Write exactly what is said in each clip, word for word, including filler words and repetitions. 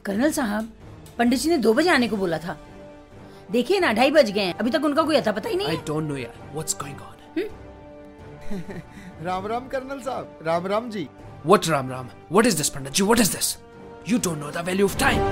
Colonel साहब, पंडित जी ने दो बजे आने को बोला था। देखिए ना, ढाई बज गए हैं, अभी तक उनका कोई अता पता ही नहीं है। I don't know यार, what's going on? Ram Ram colonel साहब, Ram Ram ji. What Ram Ram? What is this Pandit ji? What is this? You don't know the value of time.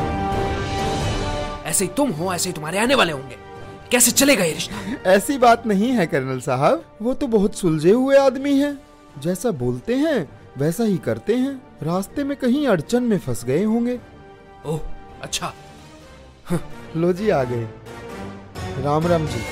ऐसे ही तुम हो, ऐसे ही तुम्हारे आने वाले होंगे। कैसे चलेगा ये रिश्ता? ऐसी बात नहीं है कर्नल साहब, वो तो बहुत सुलझे हुए आदमी हैं। जैसा बोलते हैं वैसा ही करते हैं। रास्ते में कहीं अड़चन में फंस गए होंगे। ओह अच्छा। लो जी, आ गए। Ram Ram ji.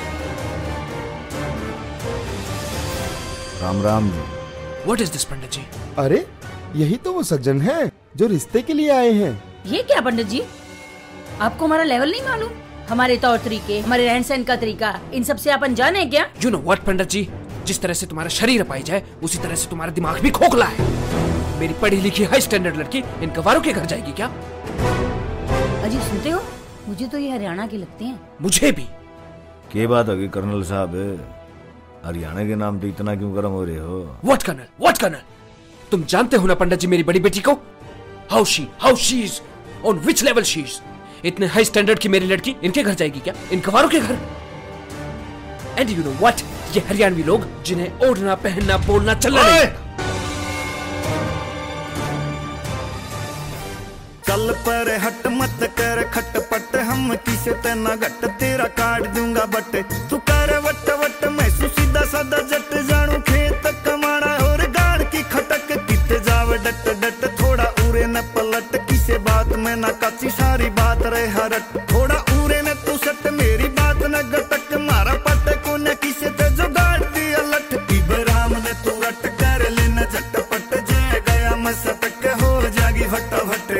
Ram Ram ji. What is this पंडित जी? अरे यही तो वो सज्जन है जो रिश्ते के लिए आए हैं। ये क्या पंडित जी, आपको हमारा लेवल नहीं मालूम? हमारे तौर तरीके, हमारे रहन सहन का तरीका, इन सब से आप अनजान है क्या? You know what पंडित जी, जिस तरह से तुम्हारा शरीर पाई जाए उसी तरह से तुम्हारा दिमाग भी खोखला है। मेरी पढ़ी लिखी हाई स्टैंडर्ड लड़की इन गवारों के घर जाएगी क्या? अजी सुनते हो, मुझे तो ये हरियाणा के लगते हैं। मुझे भी। क्या बात होगी कर्नल साहब, हरियाणा के नाम पे इतना क्यों गर्म हो रहे हो? What colonel? What colonel? तुम जानते हो ना पंडित जी मेरी बड़ी बेटी को? How she, how she is, on which level she is? इतने हाई स्टैंडर्ड की मेरी लड़की इनके घर जाएगी क्या? इन गवारों के घर? And you know what? ये हरियाणवी लोग जिन्हें ओढ़ना, पहनना, बोलना, चलना नहीं। चल पर हट मत कर खटपट, हम किसे तेना घट, तेरा काट दूंगा बट। तू कर वट वट, मैं सीधा साधा जट, जानू खेत कमाना और गाड़ की खटक। किते जाव डट डट, थोड़ा उरे न पलट, किसे बात में ना कच्ची सारी बात रहे हरट। थोड़ा उरे न तू सट, मेरी बात न गटक, मारा पट को न किसे ते जो गाड़ दिया लट। इब्राहिम ने तू रट कर लेना झटपट, जय गया मैं सटक, हो जागी फटाफट।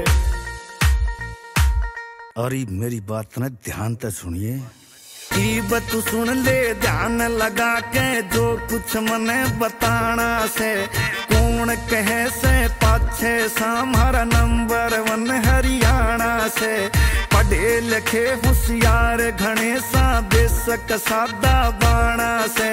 अरे मेरी बात ना ध्यान से सुनिए। की तू सुन ले ध्यान लगा के, जो कुछ मने बताना से। कौन कहे से पाछे सा, हमारा नंबर वन हरियाणा से। पढ़े लिखे होशियार घने सा, बेशक सादा बाणा से।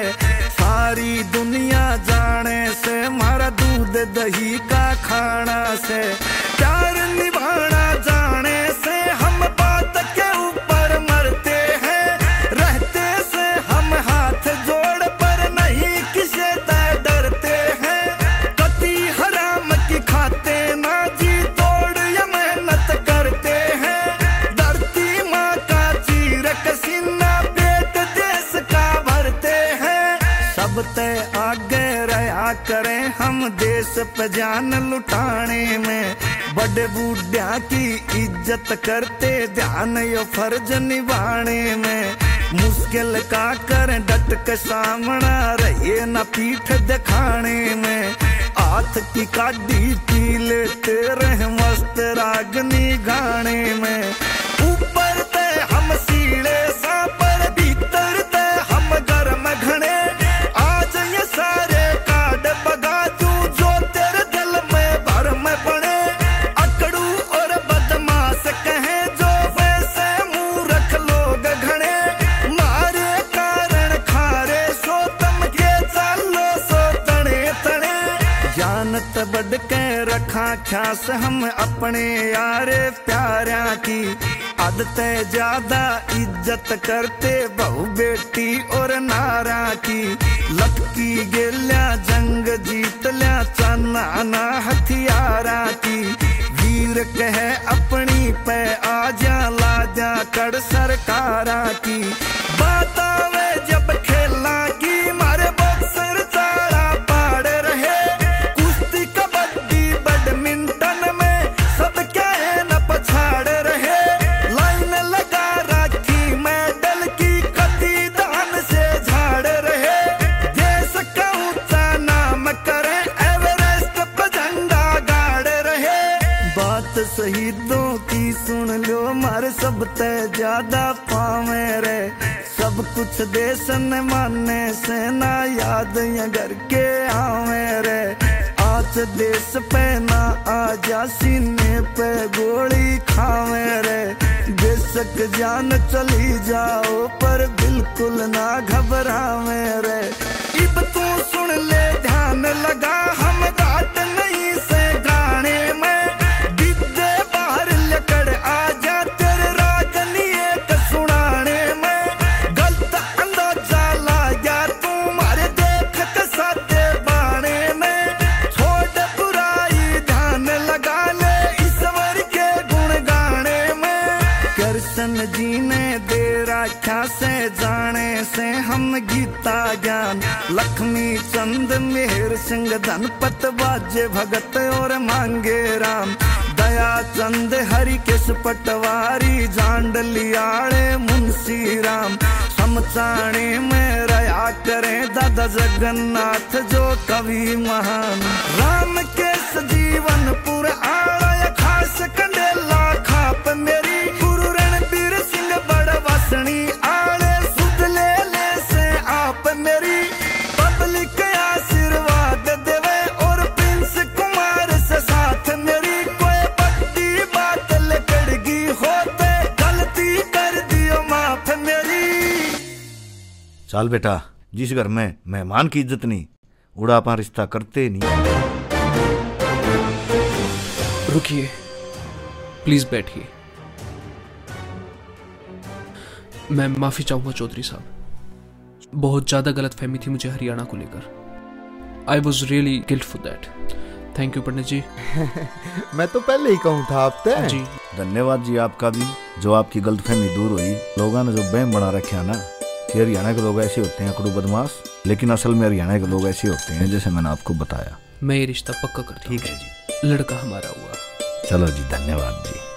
सारी दुनिया जाने से, हमारा दूध दही का खाना से। प्यार निभाना जाने से, हम बात के ऊपर मरते हैं। रहते से हम हाथ जोड़ पर, नहीं किसे तय डरते हैं। कति हराम की खाते ना, जी तोड़ या मेहनत करते हैं। धरती माँ का चीरक सीना, पेट देश का भरते हैं। सब तय आगे रहा करें हम, देश पे जान लुटाने में। बड़े बूढ़ा की इज्जत करते, ध्यान यो फर्ज निभाने में। मुश्किल का कर डट के सामना, रहे न पीठ दिखाने में। हाथ की काटी पी लेते रहे, मस्त रागनी गाने में। ऊपर ते हम सीढ़े सा, पर भीतर ते हम गर्म घने। आज ये सारे काट बगा तू, जो तेरे दिल में भरम पड़े। अकड़ू और बदमाश कहे जो, वैसे मूर्ख लोग घने। मारे कारण खारे सो, तम के चालो सो तने तने। जानत बढ़ के रखा ख्यास हम, अपने यारे प्यारा की। आदतें ज्यादा इज्जत करते, बहु बेटी और नारा की। लटकी गेल्या जंग जीत लिया, चाना ना हथियारा की। वीर कहे अपनी पे आजा, लाजा कड़ सरकारा की। बात आवे जब खेला की, मारे बॉक्सर चारा पाड़ रहे। कुश्ती कबड्डी बैडमिंटन में, सब क्या है न पछाड़ रहे। लाइन लगा राखी मेडल की, कति दान से झाड़ रहे। देश का ऊंचा नाम करे, एवरेस्ट पे झंडा गाड़ रहे। बात शहीदों की सुन लो, मारे सब तय ज्यादा पावे रे। सब कुछ देश ने मानने से ना, याद ये घर के आवे रे। आज देश पे ना आजा, सीने पे गोली खावे रे। बेशक जान चली जाओ, पर बिल्कुल ना घबरावे रे। इब तू सुन ले ध्यान लगा, हम घाट नहीं से गाने में। विद्या बाहर से जाने से हम गीता ज्ञान लक्ष्मी चंद मेहर सिंह धनपत बाजे भगत और मांगे राम दया चंद हरि किस पटवारी जांडलियाड़े मुंशी राम समचाणी में रहा करे दादा जगन्नाथ जो कवि महान राम के सजीवन पुर आया खास कंडेला खाप मेरी गुरु रणबीर सिंह बड़ वसनी आड़े सुध ले ले से आप मेरी पब्लिक आशीर्वाद देवे और प्रिंस कुमार से साथ मेरी कोई बड़ी बात लकड़गी होते गलती कर दियो माफ मेरी। चल बेटा, जिस घर में मेहमान की इज्जत नहीं उड़ापा रिश्ता करते नहीं। रुकिए, प्लीज बैठिए। मैं माफी चाहूंगा चौधरी साहब, बहुत ज्यादा गलत फहमी थी मुझे हरियाणा को लेकर। I was really guilt for that. Thank you Pandit ji. मैं तो पहले ही कहूँ था आपसे। जी धन्यवाद जी आपका भी, जो आपकी गलतफहमी दूर हुई। लोगों ने जो बहम बना रखे ना कि हरियाणा के लोग ऐसे होते हैं कड़ू बदमाश, लेकिन असल में हरियाणा के लोग ऐसे होते हैं जैसे मैंने आपको बताया। मैं ये रिश्ता पक्का करता हूँ। ठीक है जी, लड़का हमारा हुआ। चलो जी, धन्यवाद जी।